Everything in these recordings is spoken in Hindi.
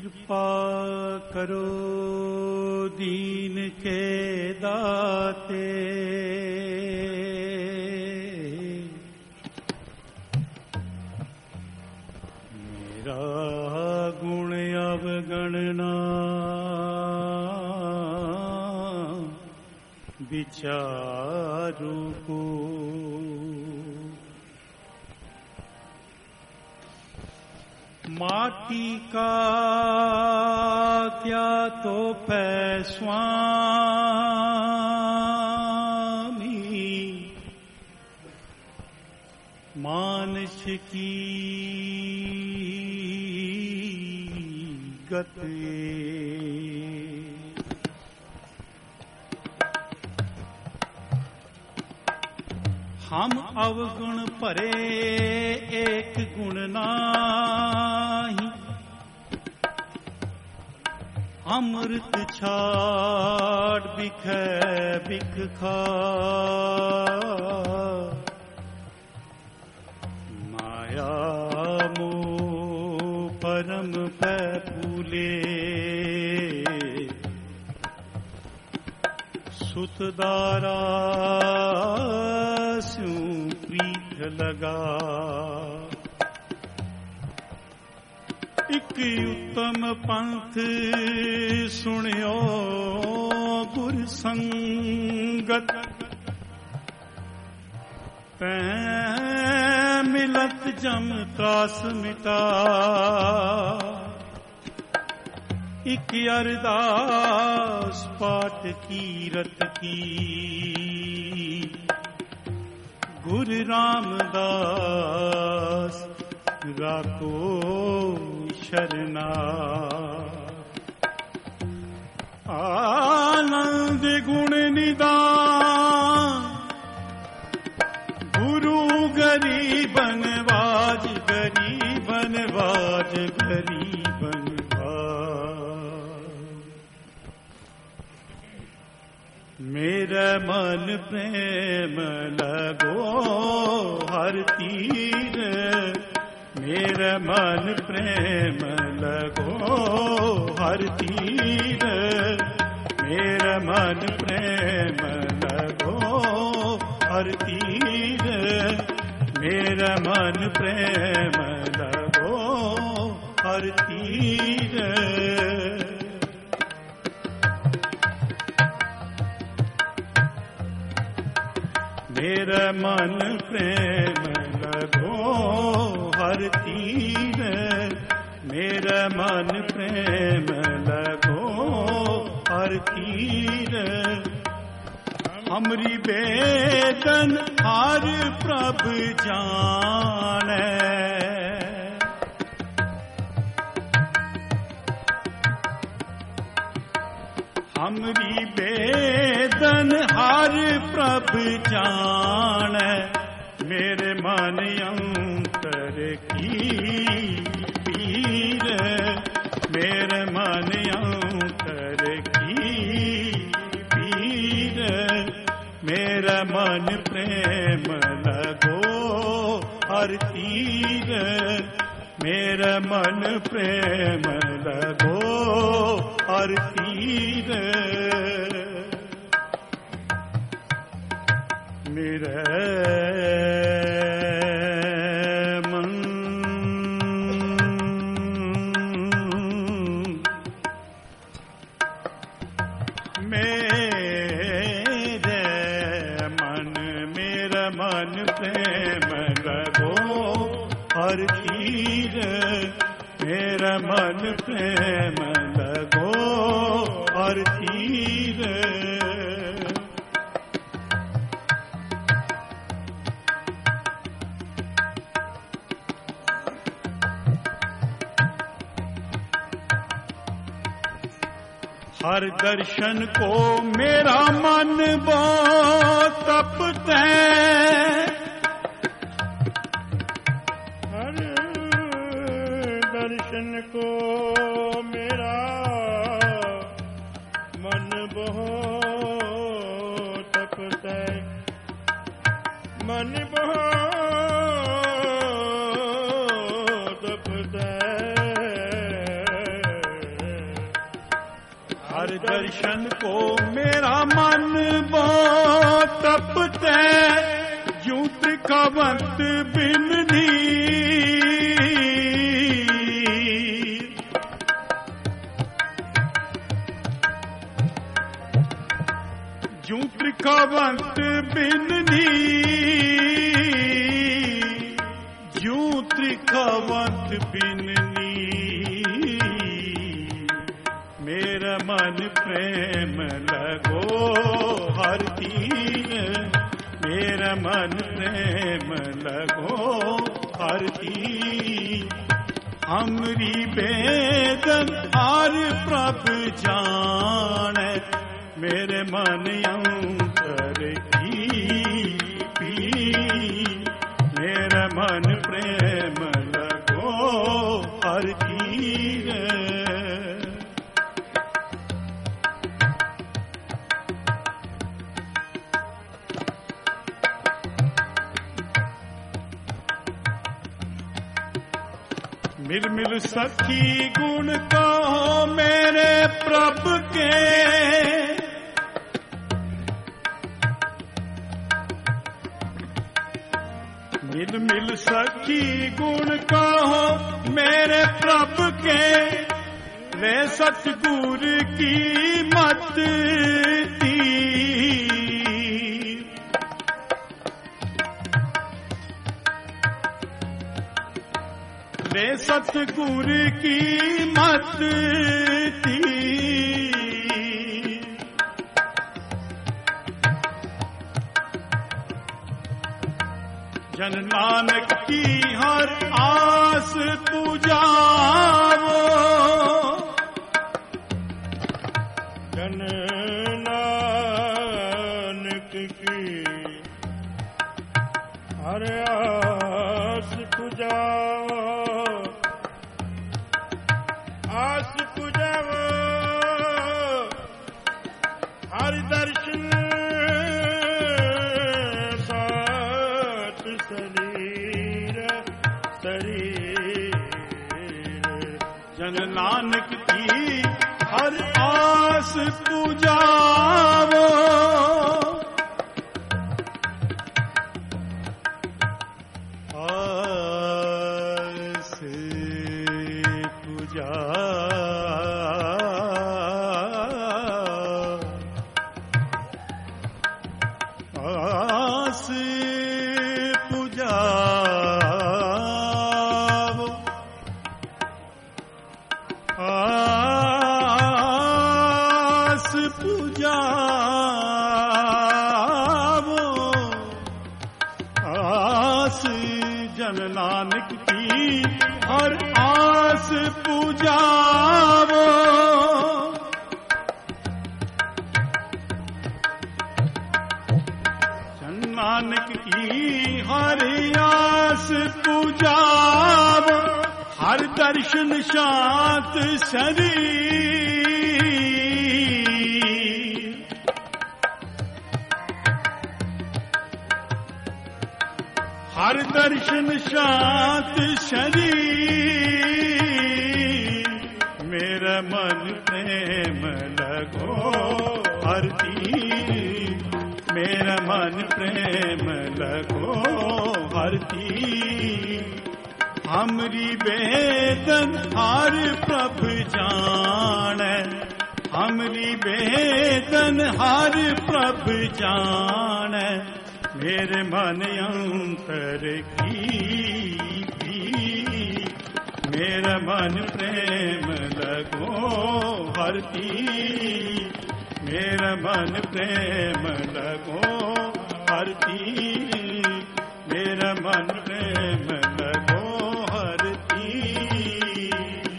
कृपा करो दीन के दाते, मेरा गुण अवगणना विचारू को। माटी का क्या तो पै स्वामी, मानस की गति। हम अवगुण भरे एक गुण नाही, अमृत छाड़ बिखै बिख खा। माया मोह परम पै फूले, सुतदारा स्यूं प्रीत लगा। एक उत्तम पंथ सुनियो गुर संगत, तै मिलत जम त्रास मिटा। एक अरदास पाठ कीरत की, गुरु रामदास राखो शरणा। आनंद गुण निदान गुरु गरीबन बाज, गरीबन बाज, गरीबन बाज। मेरा मन प्रेम लगो हर तीर, मेरा मन प्रेम लगो हर तीर। मेरा मन प्रेम लगो हर तीर, मेरा मन प्रेम लगो हर तीर। मेरा मन प्रेम लगो हर तीर, मेरा मन प्रेम लगो हर तीर। हमरी बेदन हर प्रभ जाने, हमरी बेदन हर प्रभ जाने। मेरे मन अंतर की पीर, मेरे मन अंतर की पीर। मेरा मन प्रेम लगो हर तीर, मेरा मन प्रेम लगो हर तीर। मेरा मन मेरा मन प्रेम लगो हर तीर, मेरा मन प्रेम लगो हर तीर। हर दर्शन को मेरा मन बहुत तपता है, हर दर्शन को मेरा मन बहुत तपता है। मन बहुत तपता है, हर दर्शन को मेरा मन बो तपते यूं त्रिकावंत बिन नीर। यूं त्रिकावंत बिन नीर, यूं त्रिकावंत बिन नीर। मेरा मन प्रेम लगो हर तीर, मेरा मन प्रेम लगो हर तीर। हमरी बेदन हर प्रभ जाने, मेरे मन अंतर की पीर। मेरा मन प्रेम लगो हर तीर। मिल मिल सखी गुण कहो मेरे प्रभु के, मिल मिल सखी गुण कहो मेरे प्रभु के। वे सतगुर की मत दी, वे सतगुर की मत दी। जन नानक की हर आस पुजावो, जन नानक की हर आस पुजावो, आस पुजावो। हर दर्शन जन नानक की हर आस पुजावो, आस पुजावो, आस पुजावो, आस पुजावो। आस जन नानक की हर आस पुजावो, जन नानक की हर आस पुजावो। हर दर्शन शांत शरीर, हर दर्शन शांत शरीर। मेरा मन प्रेम लगो हर तीर, मेरा मन प्रेम लगो हर तीर। हमरी बेदन हर प्रभ जाने, हमरी बेदन हर प्रभ जाने। मेरे मन अंतर की मेरा मन प्रेम लगो हर तीर। मेरा मन प्रेम लगो हर तीर, मेरा मन प्रेम लगो हर तीर।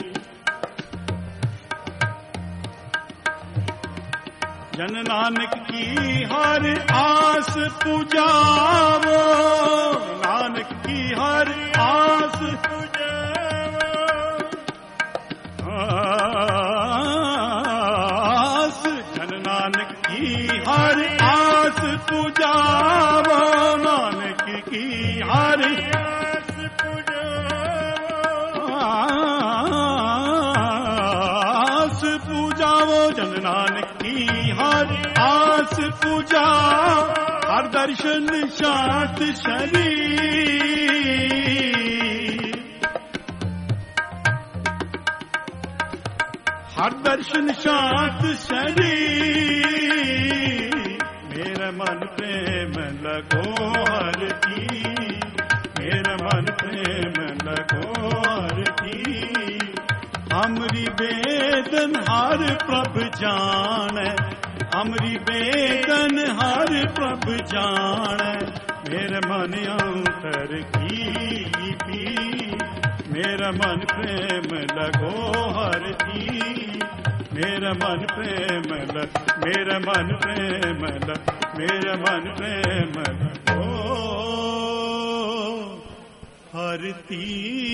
जन नानक की हर आस पुजावो, नानक की हर आस पुजावो। आस जन नानक की हर आस पुजावो, नानक की हर आस पुजावो। आस पूजाओ जन नानक की हर आस पूजाओ हर दर्शन शांत शरीर हर दर्शन शांत शरीर मेरा मन प्रेम लगो हर की मेरा मन प्रेम लगो हर की हमरी बेदन हर प्रभ जाने हमरी बेदन हर प्रभ जाने मेरे मन अंतर की भी मेरा मन प्रेम लगो हर की मेरा मन प्रेम लग मेरा मन प्रेम लग मेरा मन प्रेम लगो हर ती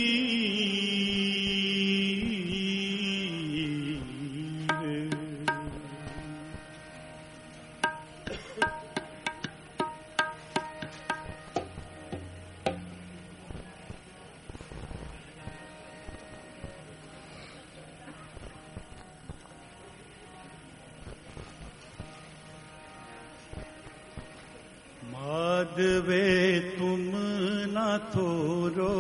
माधवे तुम ना थोरो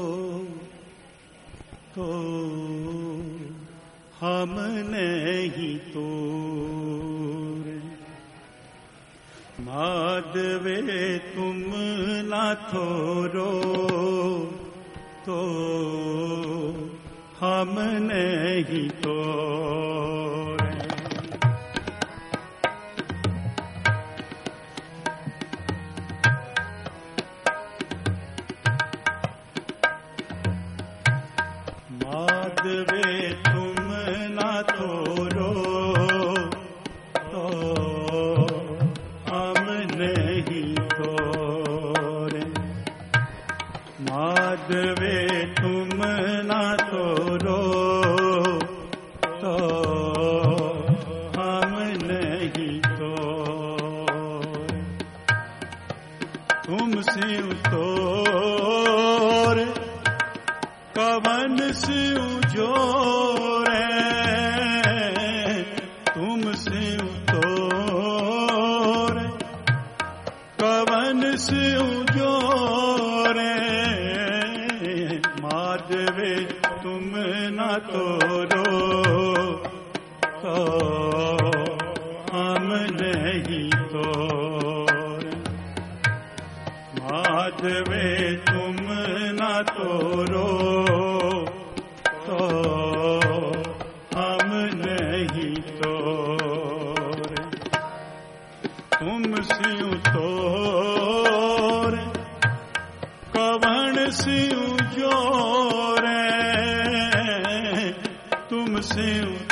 तो हम नहीं तोर माधवे तुम ना थोरो तो हम नहीं तोर माधवे तुम ना तोरो तो हम नहीं तोरे माधवे तुम ना तोरो तो हम नहीं तोरे तुमसे तोर कवन से जोरे तुमसे तोर कवन से जोरे माधवे तुम न तोरो तो हम नहीं तोर माधवे तुम न तोरो तो हम नहीं तोरे तुमसे तोर कवन से जोरे तुमसे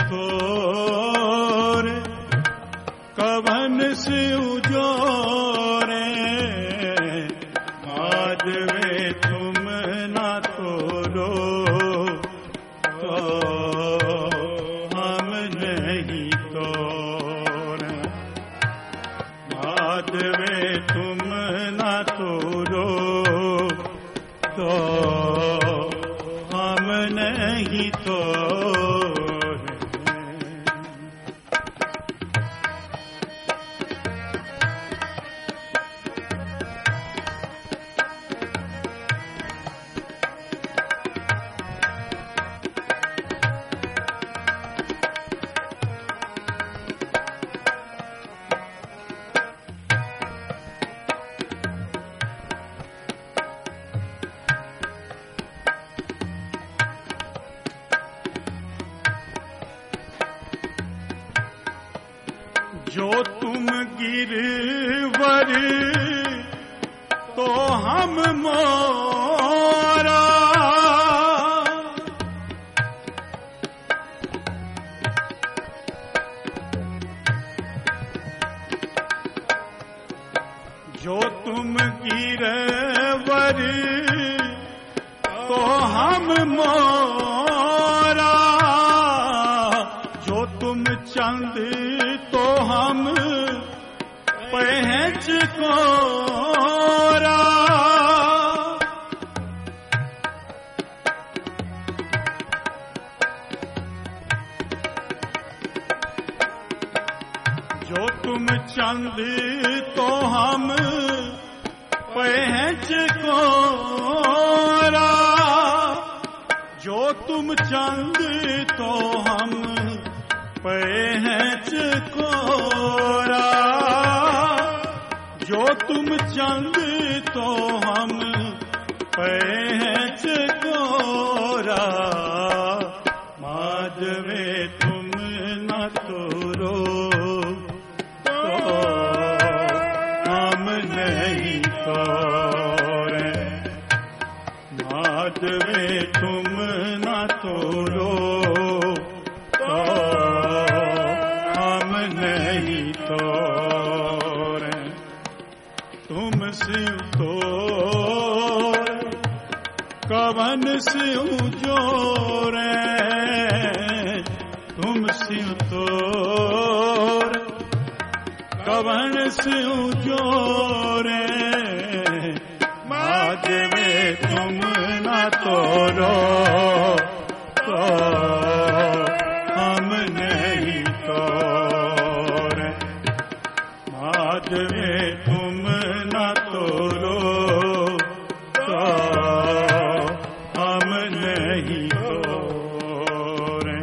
तोर कवन से जोरे माधवे तुम ना तोरो तो हम नहीं तोरे माधवे तुम ना तोरो तो हम नहीं तोरे जो तुम गिरवर तो हम मोरा जो तुम गिरवर तो हम मोरा जो तुम चंद तो हम पहच कोरा जो तुम चंद तो हम पहच कोरा, जो तुम चंद तो हम पहच कोरा, जो तुम चंद तो हम पहच कोरा। माधवे तुम न तोरो तो हम नहीं तोरे, माधवे तुम न तोरो तो हम नहीं तोरे। तुम सिंह तोर कवन सिंह जोरे, तुम सिंह तोर कवन सिंह जोरे। माधवे तुम न तोरो तो हम नहीं तोरे, माधवे तुम न तोरो तो हम नहीं तोरे।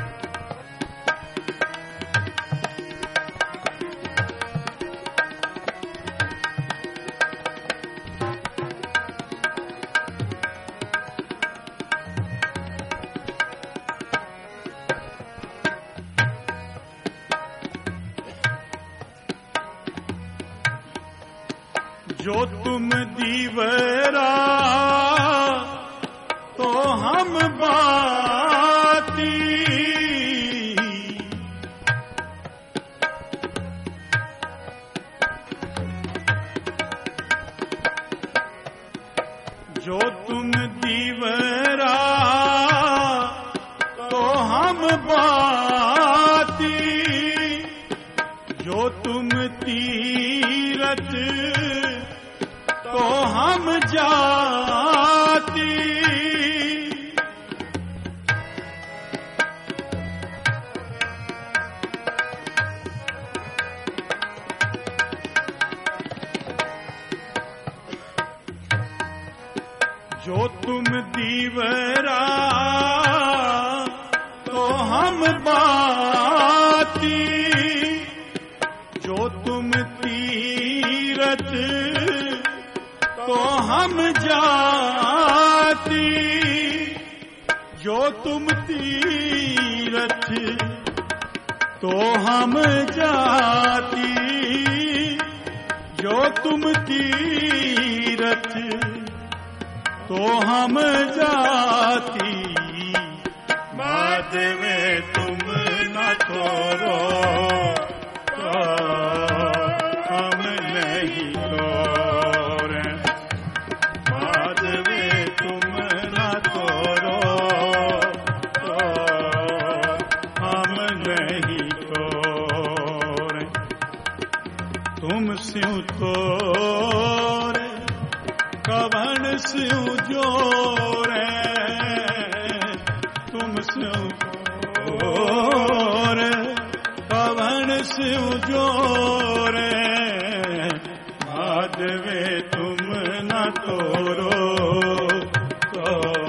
जो तुम दीवरा तो हम बाती, जो तुम दीवरा तो हम बाती, जो तुम तीरथ तो हम जाती। जो तुम दीवरा तो हम बाती, जो तुम तीरथ तो हम जाती, जो तुम तीरथ तो हम जाती, जो तुम तीरथ तो हम जाती। माधवे तुम न तोरो तो हम नहीं तोरे, माधवे तुम न तोरो तो हम नहीं तोरे। तुम सिंह तोरे कवन सिंह जोरे, तुम सिंह तोरे कवन सिंह जोरे। माधवे तुम न तोरो तो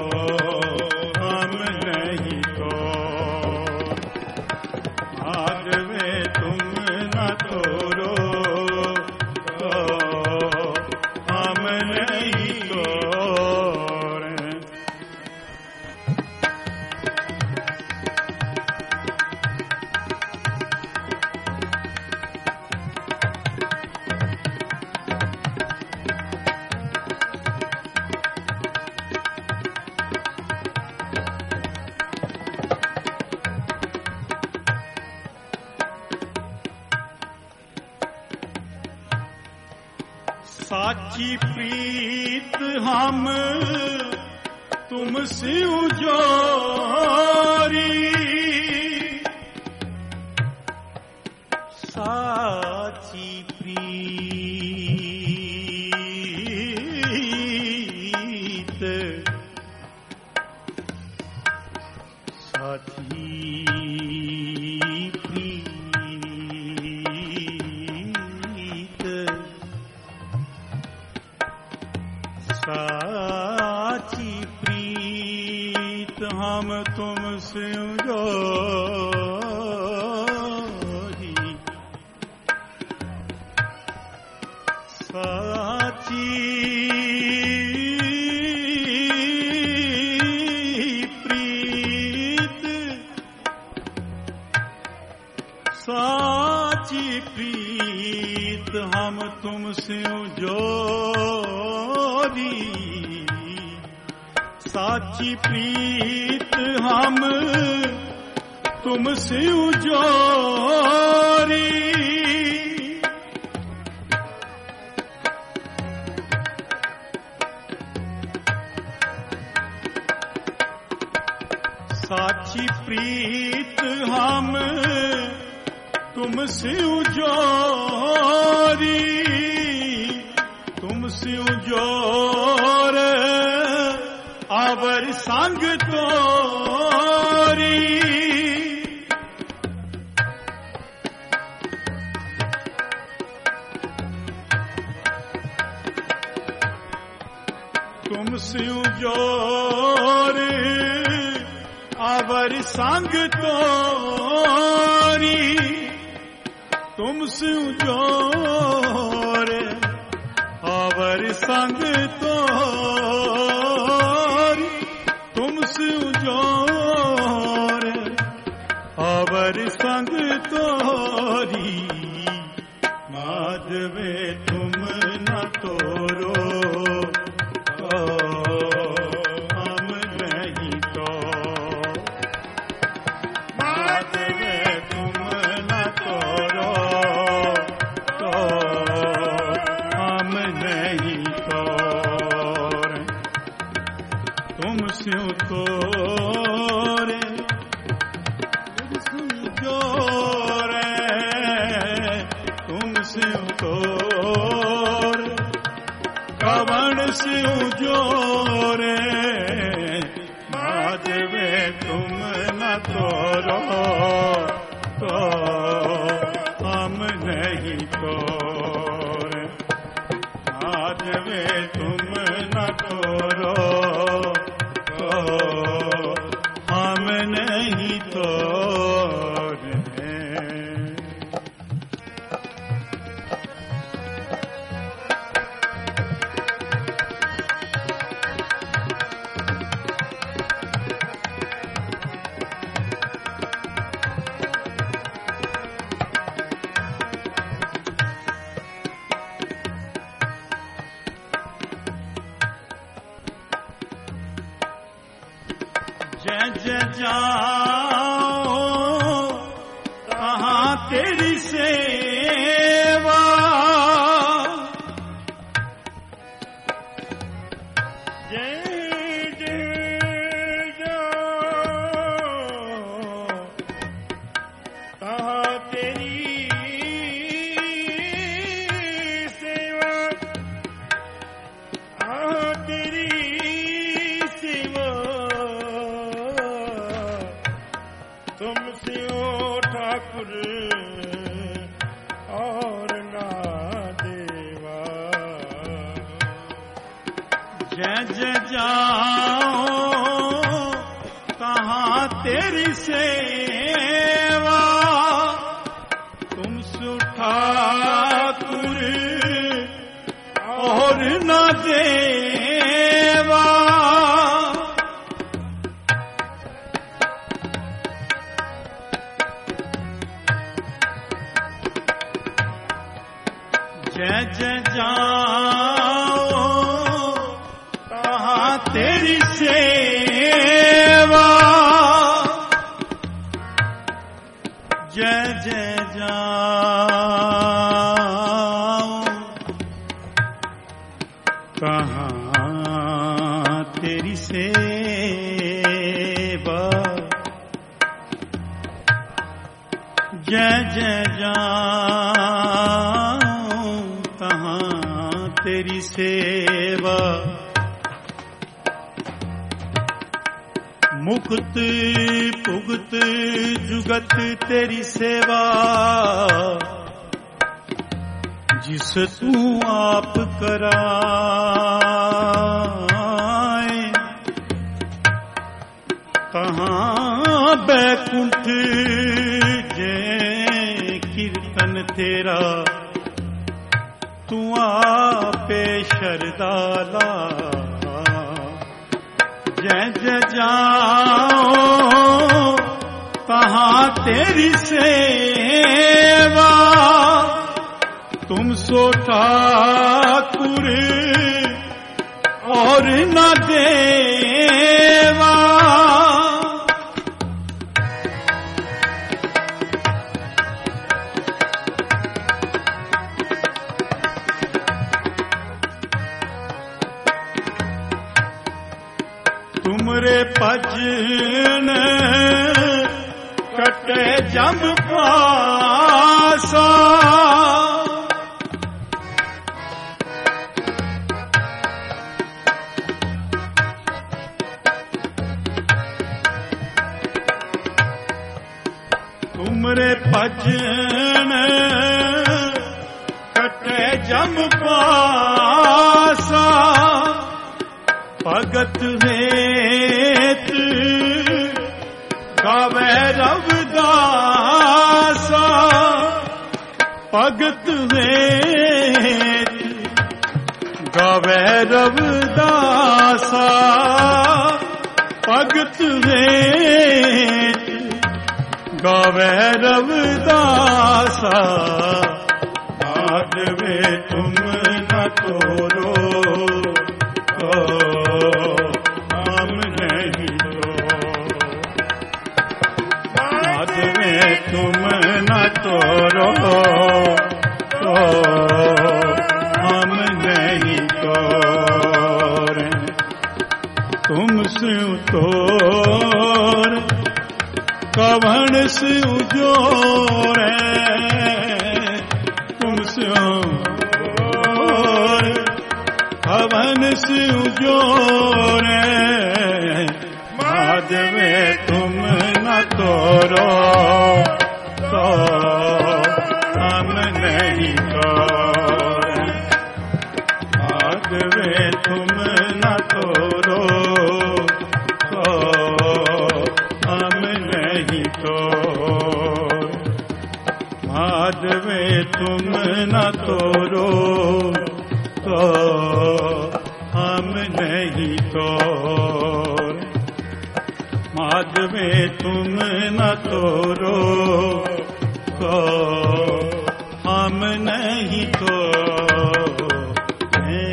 हम नहीं तोरे, माधवे तुम न तोरो तो हम नहीं तोरे। साची प्रीत हम तुम सिंह जोरी, साची प्रीत साची प्रीत तुमसे जोरी साची प्रीत साची प्रीत हम तुमसे जोरी साची प्रीत हम तुमसे जोरी साची प्रीत हम तुमसे जोरी तुमसे जोर आवर संग तोरी तुमसे जोर आवर संग तोरी तुमसे जोर आवर संग तोरी तुमसे जोर आवर संग तोरी माधवे तुम न तोरो हम नहीं तो माधवे तुम न तोरो तो हम नहीं तो तुमसे तोरे जोरे तुमसे तोर कवण से जोरे माधवे तुम न तोरो तो हम नहीं तोरे माधवे तुम न तोरो तो हम नहीं तोरे जय जय जाओ कहाँ तेरी सेवा जय जय जाओ कहाँ तेरी सेवा तेरी सेवा तुमसे ओ ठाकुर और ना देवा जय जय जाओ कहाँ तेरी सेवा तुमसे ठाकुर और न देवा जय जय जाओ कहाँ तेरी सेवा जय जय जाओ कहाँ तेरी सेवा जय जय जाओ कहाँ तेरी सेवा मुक्त पुगत जुगत तेरी सेवा जिस तू आप कराए कहाँ बैकुंठ जे कीर्तन तेरा तू आपे शरदाला जय जय जाओ कहाँ तेरी सेवा तुम सो ठाकुर और न देवा तुमरे भजन कटे जम पासा तुमरे भजन कटे जम पासा भगत हेत गावे रविदासा भगत हेत गावे रविदासा भगत हेत गावे रविदासा माधवे तुम न तोरो हम नहीं तो तुम न तोरो तो हम नहीं तोरे तुम स्यु तोर कवण स्यु जोरे तुम स्यु तोर कवण स्यु जोरे माधवे तुम न तोरो तो हम नहीं तोरे माधवे तुम न तोरो तो हम नहीं तोरे माधवे तुम न तोरो तो हम नहीं तोरे माधवे तुम न तोरो तो हम नहीं तोरे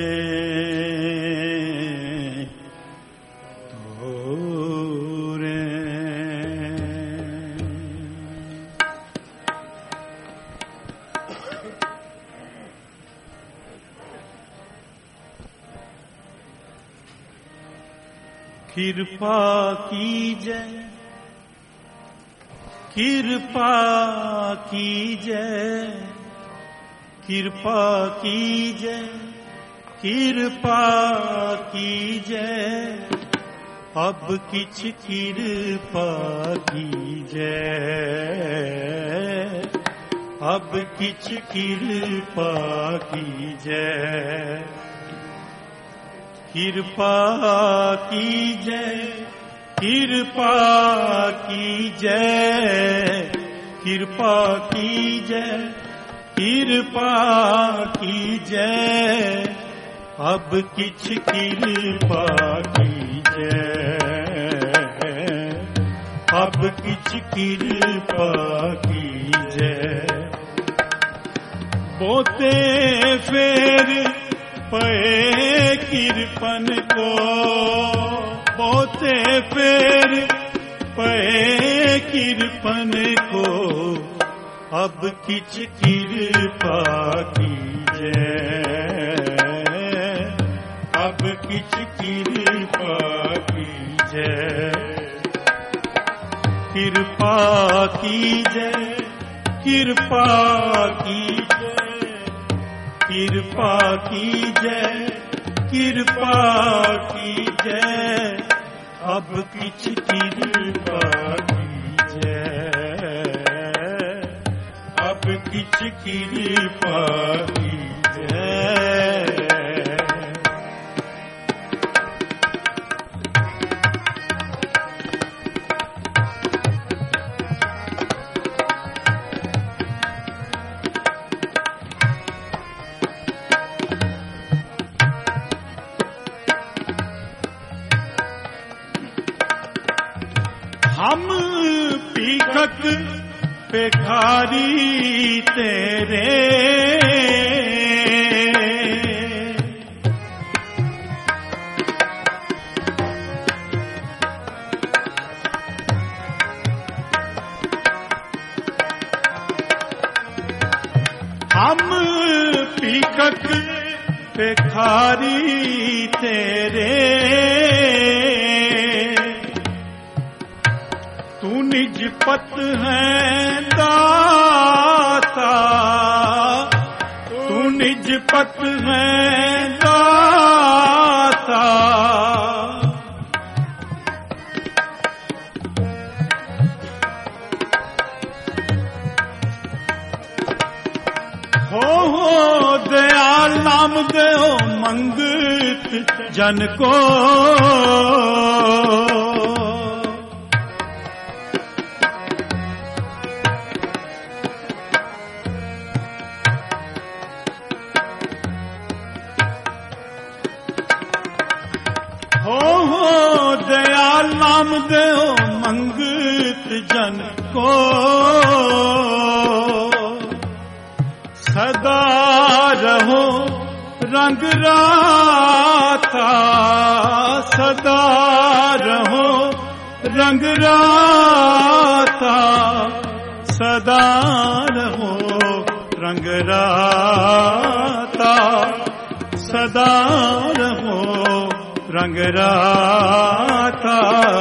कृपा कीजय कृपा कीजय कृपा कीजय कृपा कीजय अब किछ कृपा कीजय अब किछ कृपा कीजय कृपा कीजय कृपा कीजय कृपा कीजय कृपा कीजय अब किछ कृपा कीजय अब किछ कृपा कीजय बोते फेर पे कृपन को बोते फेर पे कृपन को अब किछ कृपा कीजय अब किछ कृपा कीजय कृपा कीजय कृपा कीजय कृपा कीजय कृपा कीजय अब किछ कृपा कीजय अब किछ कृपा कीजय भिखारी तेरे। हम पीकक भिखारी तेरे, तू निज पत है दाता, तू निज पत है दाता। हो दयाल नाम दो मंगत जन को, हो दयाल नाम दो मंगत जन को। सदा रहो रंग राता, सदा रहो रंग राता, सदा रहो रंग राता, सदा रहो रंग राता।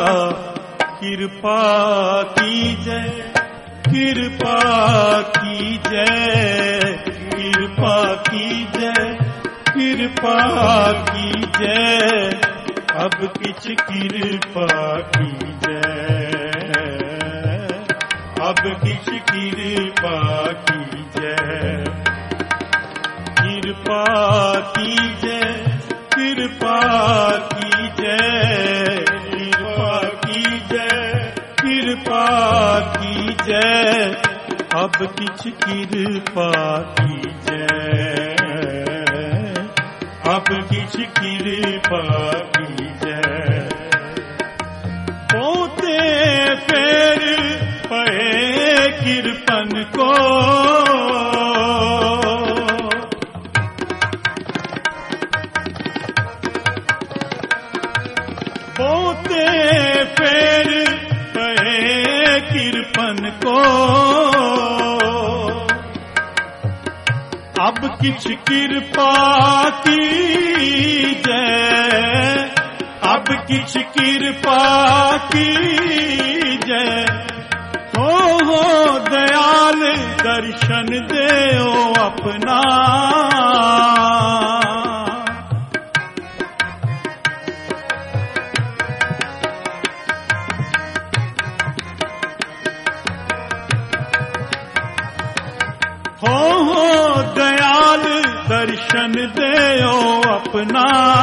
कृपा कीजय, कृपा कीजय, कृपा कीजय, कृपा कीजय। अब किछ कृपा कीजय, अब किछ कृपा कीजय। कृपा कीजय, कृपा कीजय, कृपा कीजय, कृपा कीजय। अब किछ कृपा कीजय, अब किछ कृपा कीजय। पोते फेर पए कृपन को, पोते फेर पए कृपन को। अब किछ कृपा कीजय, अब किछ कृपा कीजय। हो दयाल दर्शन देओ अपना, हो दयाल दर्शन देओ अपना।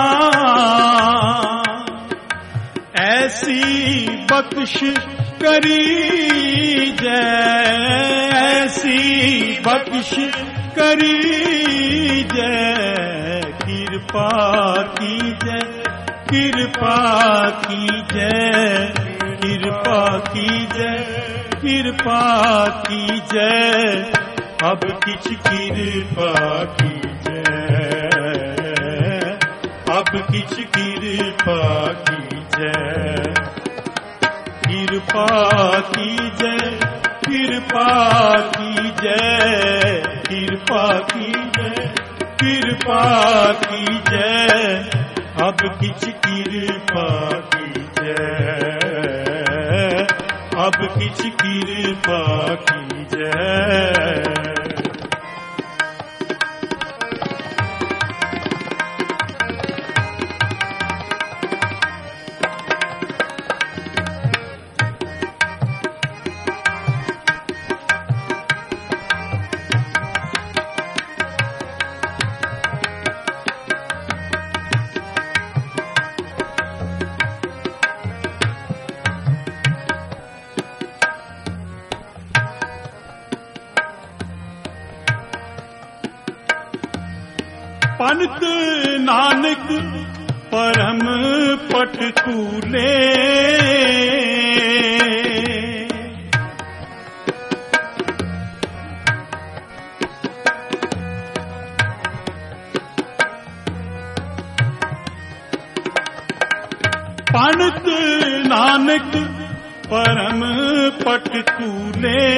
ऐसी बख्श करी जय, ऐसी बख्श करी जय। कृपा कीजय, कृपा कीजय, कृपा कीजय, कृपा कीजय। अब किछ कृपा कीजय, अब किछ कृपा कीजय। कृपा कीजय, कृपा कीजय, कृपा कीजय, कृपा कीजय। अब किछ कृपा कीजय, अब किछ कृपा कीजय। पंत नानक परम पट कूले, नानक परम पट तूले,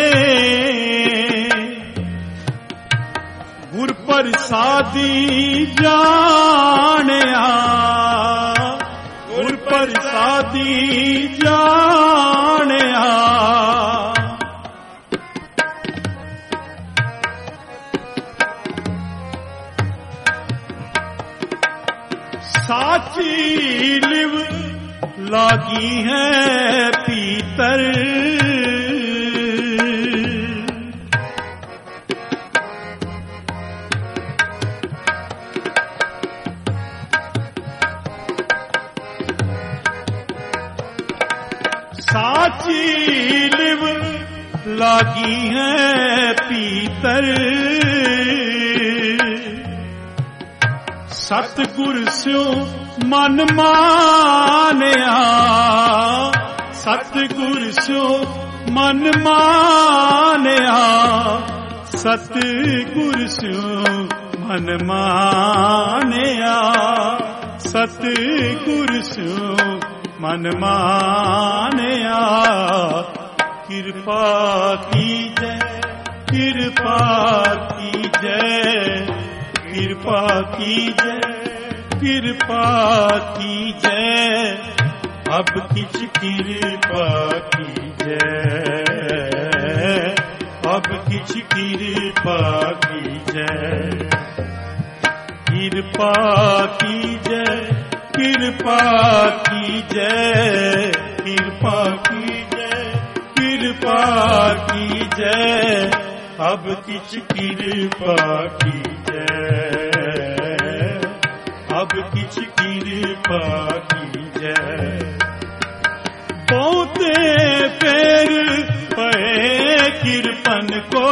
गुर प्रसादी जानिया, गुर प्रसादी जानिया। साची लिव लागी है पीतर, साची लिव लागी है पीतर, सतगुर स्यो मन मानिया, सतगुर स्यो मन मानिया, सतगुर स्यो मन मानिया, सतगुर स्यो मन मानिया। कृपा कीजै, कृपा कीजै, कृपा कीजै, कृपा कीजै, अब किछ कृपा कीजै, अब किछ कृपा कीजै, कृपा कीजै, कृपा कीजै, कृपा कीजै, कृपा कीजै, अब किछ कृपा कीजै, अब किछ कृपा कीजै। बहुते फेर पए कृपन को,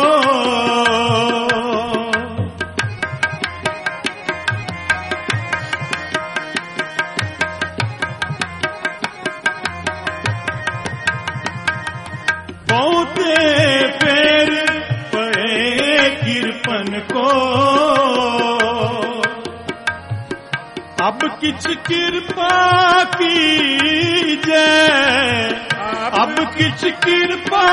बहुते फेर पए कृपन को, अब किछ कृपा कीजै, अब किछ कृपा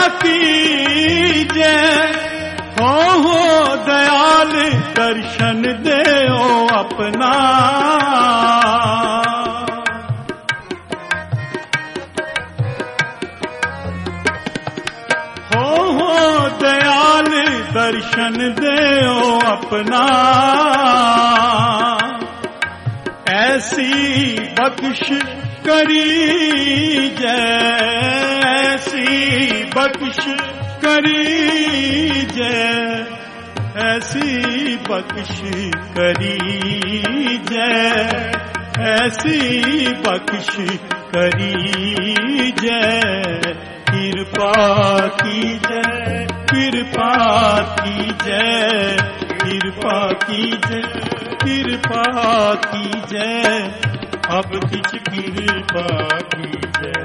कीजै, हो दयाल दर्शन देओ अपना, हो दयाल दर्शन देओ अपना। ऐसी बख्श करीजै, ऐसी बख्श करीजै, ऐसी बख्श करीजै, ऐसी बख्श करीजै। कृपा कीजै, कृपा कीजै, कृपा कीजै, कृपा कीजै, अब किछ कृपा कीजै,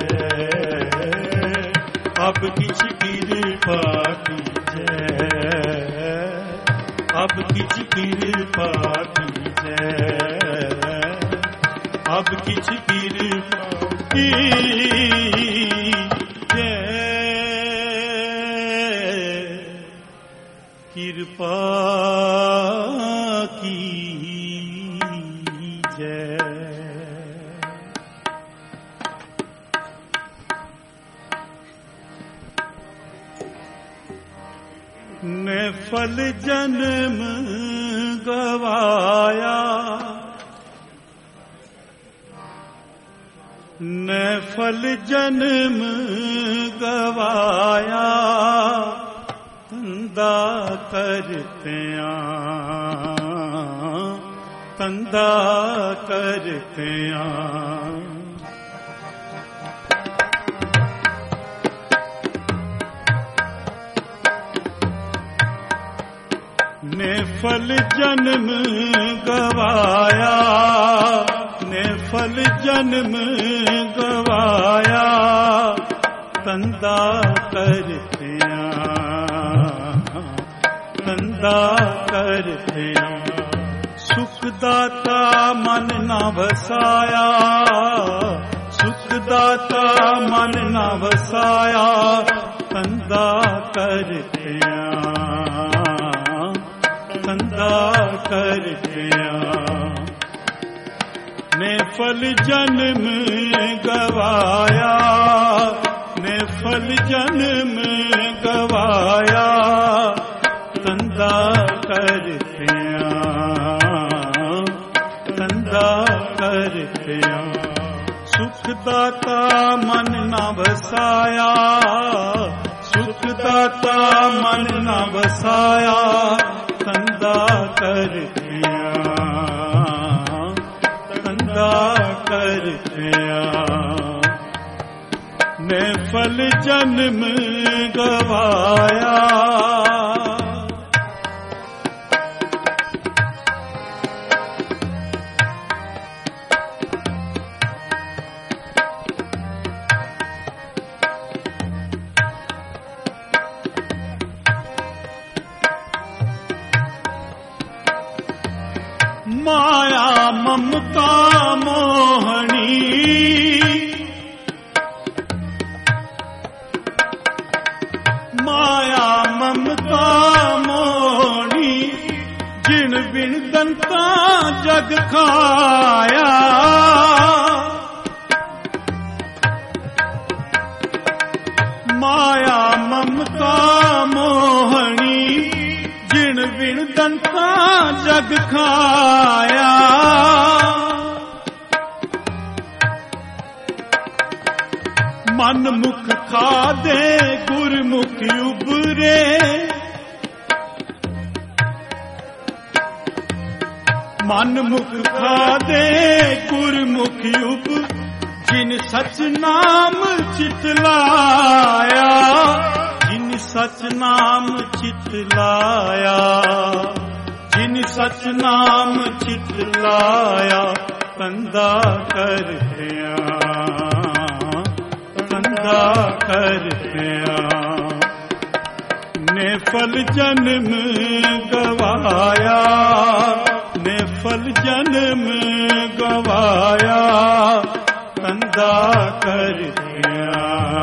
अब किछ कृपा कीजै, अब किछ कृपा कीजै, अब किछ कृपा कीजै, कृपा कीजै। ने फल जन्म गवाया, ने फल जन्म गवाया, तंदा करतियां, तंदा करतियां। ने फल जन्म गवाया, ने फल जन्म गवाया, तंदा करतियां, तंदा करतियां। सुख दाता मन ना बसाया, सुख ਸੁਖ ਦਾਤਾ ਮਨ ਨਾ ਵਸਾਇਆ, ਧੰਦਾ ਕਰਤਿਆ ਧੰਦਾ ਕਰਤਿਆ। ਨੇ ਫਲ ਜਨਮ ਗਵਾਇਆ, ਨੇ ਫਲ ਜਨਮ ਗਵਾਇਆ, ਧੰਦਾ ਕਰਤਿਆ ਧੰਦਾ ਕਰਤਿਆ। ਸੁਖ ਦਾਤਾ ਮਨ ਨਾ ਵਸਾਇਆ, ਸੁਖ ਦਾਤਾ ਮਨ ਨਾ ਵਸਾਇਆ, ਧੰਦਾ ਕਰਤਿਆ ਧੰਦਾ ਕਰਤਿਆ। ਨੇ ਫਲ ਜਨਮ ਗਵਾਇਆ, ਮਾਇਆ ਮਮਤਾ ਮੋਹਣੀ, ਮਾਇਆ ਮਮਤਾ ਮੋਹਣੀ, ਜਿਨ ਬਿਨ ਦੰਤਾ ਜਗ ਖਾਇਆ। ਮਾਇਆ ਮਮਤਾ ਮੋਹਣੀ, ਜਿਨ ਬਿਨ ਦੰਤਾ ਜਗ ਖਾਇਆ। ਮਨ ਮੁਖ ਖਾਦੇ ਗੁਰਮੁਖ ਉਬਰੇ, ਮਨ ਮੁਖ ਖਾਦੇ ਗੁਰਮੁਖ ਉਬ, ਜਿਨ ਸਚ ਨਾਮ ਚਿਤ ਲਾਇਆ, ਜਿਨ ਸਚ ਨਾਮ ਚਿਤ ਲਾਇਆ, ਜਿਨ ਸਚ ਨਾਮ ਚਿਤ ਲਾਇਆ, ਧੰਦਾ ਕਰਤਿਆ ਧੰਦਾ ਕਰਤਿਆ। ਨੇ ਫਲ ਜਨਮ ਗਵਾਇਆ, ਨੇ ਫਲ ਜਨਮ ਗਵਾਇਆ, ਧੰਦਾ ਕਰਤਿਆ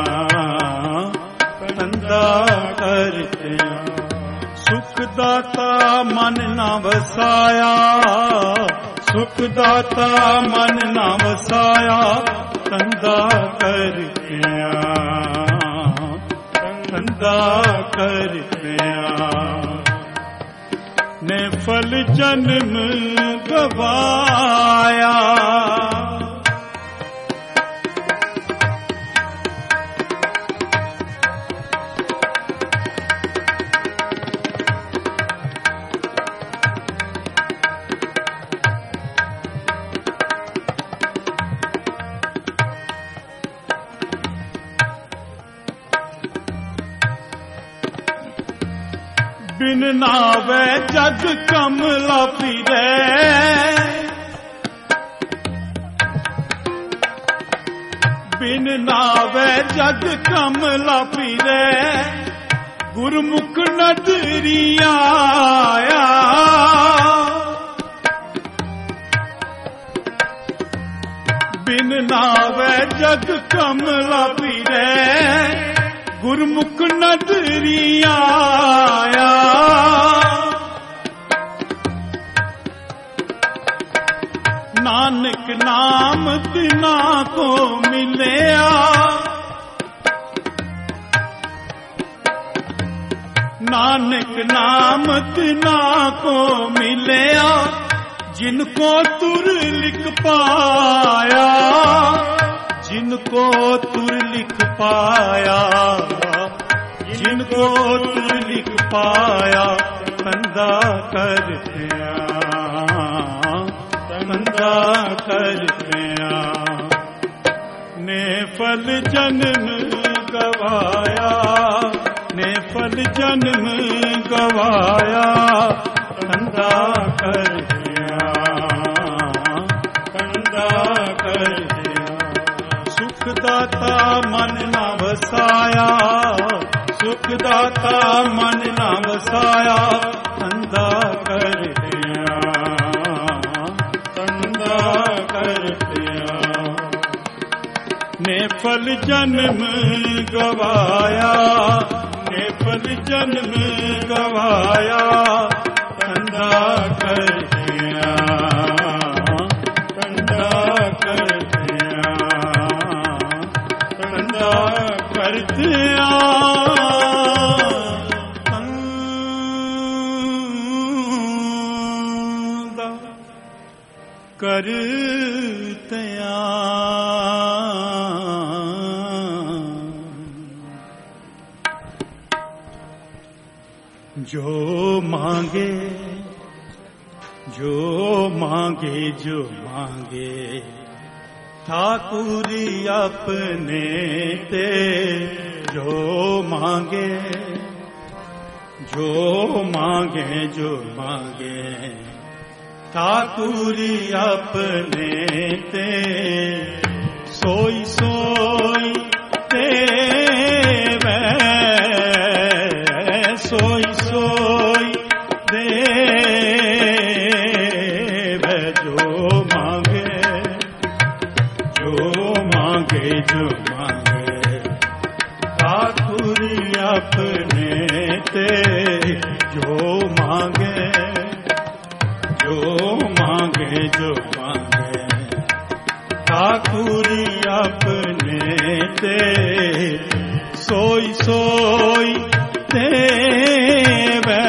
ਧੰਦਾ ਕਰਤਿਆ। ਸੁਖ ਦਾਤਾ ਮਨ ਨਾ ਵਸਾਇਆ, ਸੁਖ ਦਾਤਾ ਮਨ ਨਾ ਵਸਾਇਆ, ਧੰਦਾ ਕਰਤਿਆ ਧੰਦਾ ਕਰਤਿਆ। ਨੇ ਫਲ ਜਨਮ ਗਵਾਇਆ, ਬਿਨ ਨਾਵੇ ਜਗ ਕਮਲਾ ਪੀਰੇ, ਬਿਨ ਨਾਵੇ ਜਗ ਕਮਲਾ ਪੀਰੇ, ਗੁਰਮੁਖ ਨਦਰੀ ਆਇਆ। ਬਿਨ ਨਾਵੇ ਜਗ ਕਮਲਾ ਪੀਰੇ, ਗੁਰਮੁਖ ਨਦਰੀ ਆਇਆ। ਨਾਨਕ ਨਾਮ ਤਿਨਾ ਕੋ ਮਿਲਿਆ, ਨਾਨਕ ਨਾਮ ਤਿਨਾ ਕੋ ਮਿਲਿਆ, ਜਿਨ ਕੋ ਤੁਰ ਲਿਖ ਪਾਇਆ, ਜਿਨ ਕੋ ਤੁਰ ਲਿਖ ਪਾਇਆ, ਜਿਨ ਕੋ ਤੁਰ ਲਿਖ ਪਾਇਆ, ਧੰਦਾ ਕਰਤਿਆ ਧੰਦਾ ਕਰਤਿਆ। ਨੇ ਫਲ ਜਨਮ ਗਵਾਇਆ, ਨੇ ਫਲ ਜਨਮ ਗਵਾਇਆ, ਧੰਦਾ ਕਰਤਿਆ ਧੰਦਾ ਕਰਤਿਆ। ਸੁਖ ਦਾਤਾ ਮਨ ਨਾ ਵਸਾਇਆ, ਸੁਖ ਦਾਤਾ ਮਨ ਨਾ ਵਸਾਇਆ, ਧੰਦਾ ਕਰਤਿਆ ਧੰਦਾ ਕਰਤਿਆ। नेफल जन्म गवाया, नेफल जन्म गवाया, कंधा कर दिया, कंधा कर दिया, कंधा कर दिया, कर दिया। जो मांगे, जो मांगे, जो मांगे, ठाकुरी अपने ते। जो मांगे, जो मांगे, जो मांगे, ठाकुरी अपने ते। सोई सोई देवे, सोई सोई देवे। जो मांगे, जो मांगे, जो मांगे, ठाकुरी अपने ते। जो मांगे, जो मांगे, जो मांगे, ठाकुरी अपने ते। सोई सोई देवे,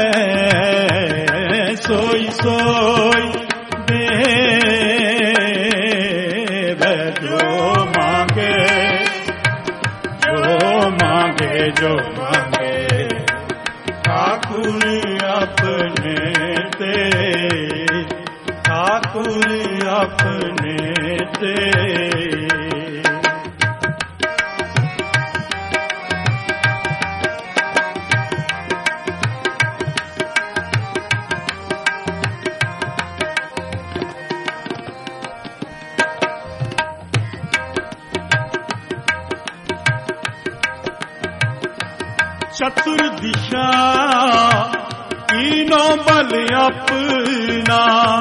सोई सोई देवे। जो मांगे, जो मांगे, जो मांगे, ठाकुरी अपने ते। ठाकुरी अपने ते। चतुर दिशा तीनों बल अपना।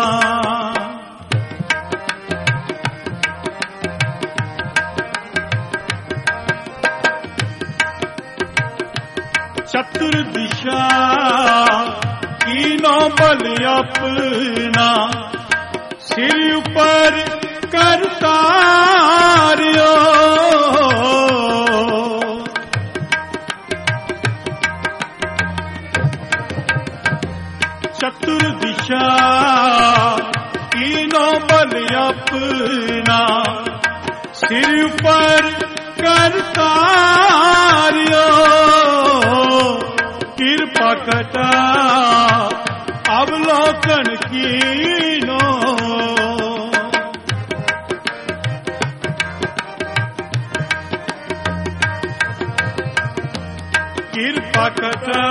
चतुर दिशा तीनों बल अपना। सिर ऊपर करतारियो, चतुर दिशा तीनों बल अपना। सिर पर करतारियो, कृपा कटा अवलोकन कीनो। कृपा कटा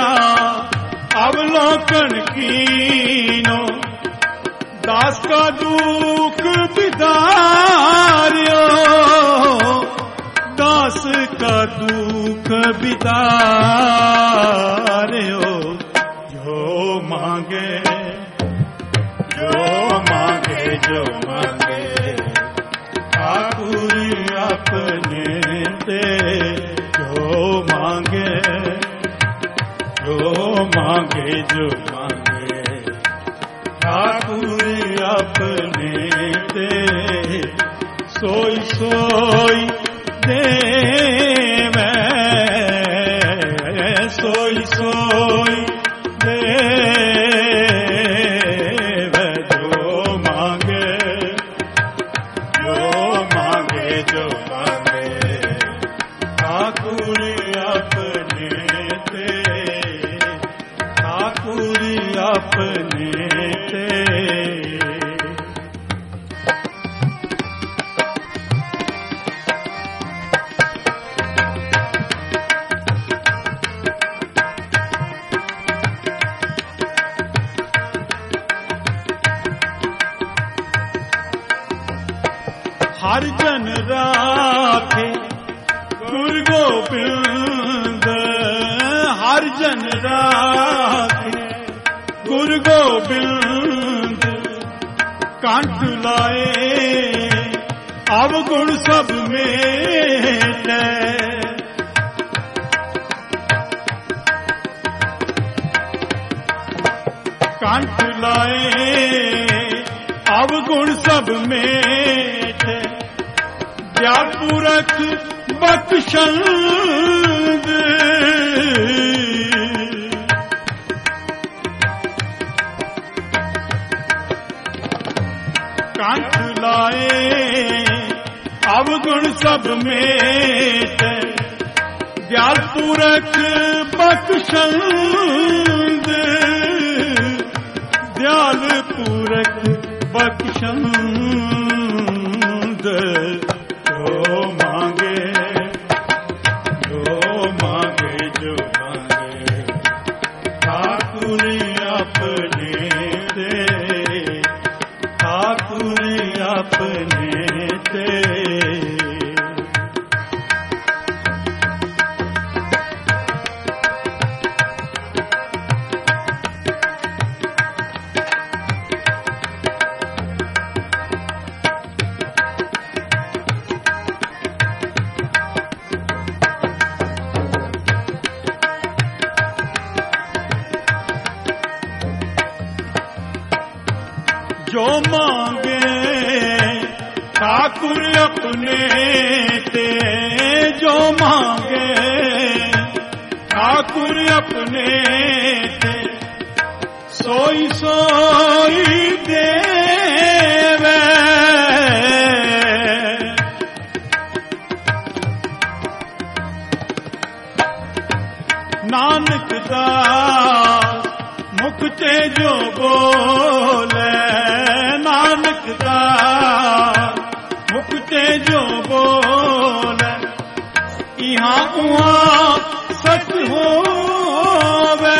अवलोकन कीनो। दास का दुख बिदारियो, दास का दुख बिदारियो। जो मांगे, जो मांगे, जो मांगे, ठाकुरी अपने ते। जो मांगे, जो मांगे, जो मांगे, ठाकुरी अपने ते। सोई सोई देवे, सोई सोई देवे। जो मांगे, जो मांगे, जो मांगे, ठाकुरी अपने ते। ठाकुरी अपने ते। हर जन राखे गुरु गोबिंद, हर जन राखे गुरु गोबिंद। कंठ लाए अवगुण सब मेटै। कंठ लाए अवगुण सब मेटै। व्यापुरख बख्शंद कंठ लाए अवगुण सब मेटै। व्यापुरख बख्शंद दयाल पूरक बख्शंद। जो मांगे जो मांगे ठाकुर अपने दे, ठाकुर अपने दे। जो मांगे ठाकुर अपने ते, जो मांगे ठाकुर अपने ते, सोई सोई देवे। नानक दास मुख ते जो बोले, नानक दास मुख ते जो बोले, यहाँ उहाँ सच होवे।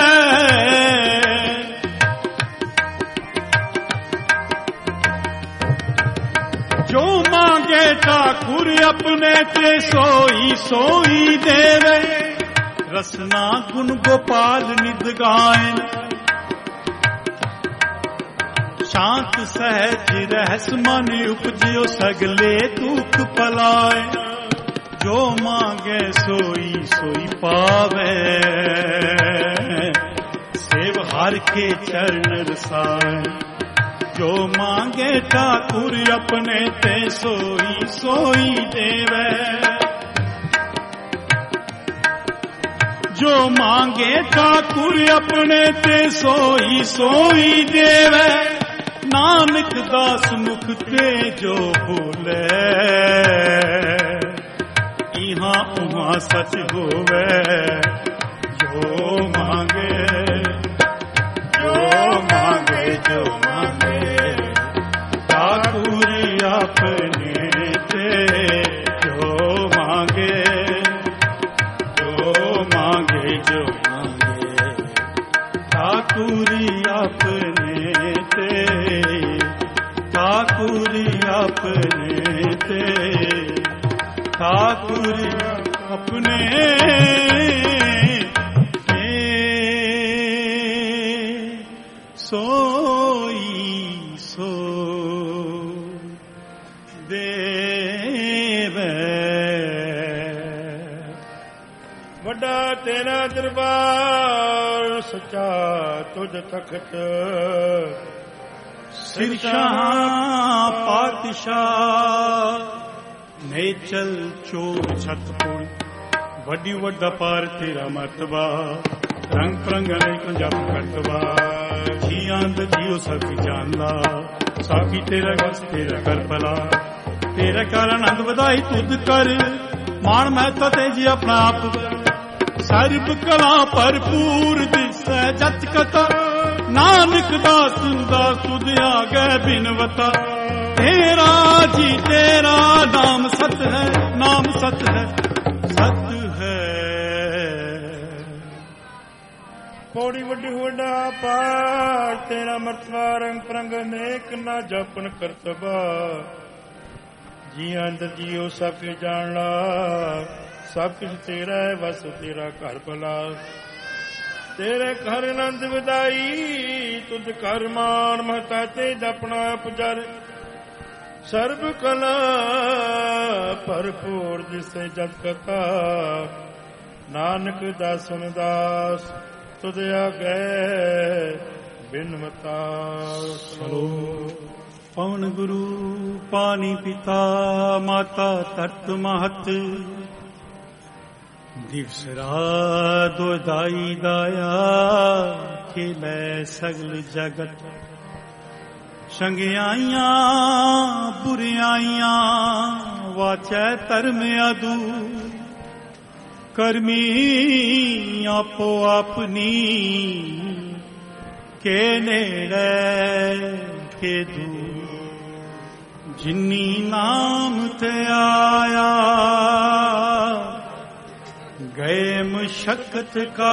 जो मांगे ठाकुर अपने ते, सोई सोई देवे। रसना गुण गोपाल निद गायन, शांत सहज रहस मन उपजियो सगले दुख पलाए। जो मांगे सोई सोई पावे, सेव हर के चरण रसाए। जो मांगे ठाकुर अपने ते, सोई सोई देवे। जो मांगे ठाकुर अपने ते, सोई सोई देवे। नानक दास मुख ते जो बोले, यहाँ उहाँ सच होवे। जो मांगे जो मांगे जो मांगे ठाकुर अपने ते, जो मांगे जो मांगे जो मांगे ठाकुर अपने ते, ठाकुर अपने ते, ठाकुर अपने ते। सोई सो देवे। वड्डा तेरा दरबार सच्चा तुझ तखत। सिरशाह पातशाह नेचल चोर छतपुर। वड्डी वड्डा पार तेरा मर्तबा, रंग परंग अनेक जप करतबा। जी आंद जियो सब जानला, साखी तेरा गस तेरा कर भला। तेरे कर आनंद वधाई तुद कर, मान महता तेजी अपना आप। सर्ब कला भरपूर दिसै जत कथा, नानक दास सुध आगे बिनवता। तेरा जी तेरा नाम सत है, नाम सत है, सत है। पौड़ी वड्डी वड्डा पार तेरा मर्तबा, रंग परंग अनेक ना जपन करतबा। जी अंदर जियो सब कुछ जान ला, सब कुछ तेरा है बस तेरा घर भला। तेरे घर आनंद वधाई तुझ कर मान महता ते अपना पुजर। ਸਰਬ ਕਲਾ ਭਰਪੂਰ ਜਿਸੇ ਜਗ ਕਥਾ ਨਾਨਕ ਦਾਸਨ ਦਾਸ ਤੁਧ ਆਗੈ ਬਿਨਮਤਾ। ਪਵਨ ਗੁਰੂ ਪਾਣੀ ਪਿਤਾ ਮਾਤਾ ਧਰਤ ਮਹਤ ਦਿਵਸ ਰਾਤ ਦਾਈ ਦਾਇਆ ਖੇਲੈ ਸਗਲ ਜਗਤ ਸੰਗਿਆਈਆਂ ਬੁਰਿਆਈਆਂ ਵਾਚੈ ਧਰਮ ਅਦੂ ਕਰਮੀ ਆਪੋ ਆਪਣੀ ਕੇ ਨੇੜੇ ਕੇ ਦੂਰ ਜਿਨੀ ਨਾਮ ਤੇ ਆਇਆ ਗਏ ਮੁਸ਼ਕਤ ਕਾ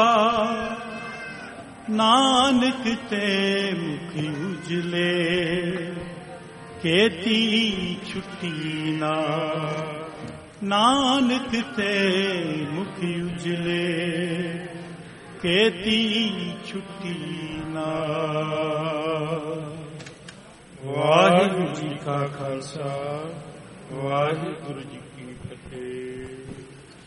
ਨਾਨਕ ਤੇ ਮੁਖ ਉਜਲੇ ਕੇਤੀ ਛੁੱਟੀ ਨਾ ਨਾਨਕ ਤੇ ਮੁਖ ਉਜਲੇ ਕੇਤੀ ਛੁੱਟੀ ਨਾ। ਵਾਹਿਗੁਰੂ ਜੀ ਕਾ ਖਾਲਸਾ ਵਾਹਿਗੁਰੂ ਜੀ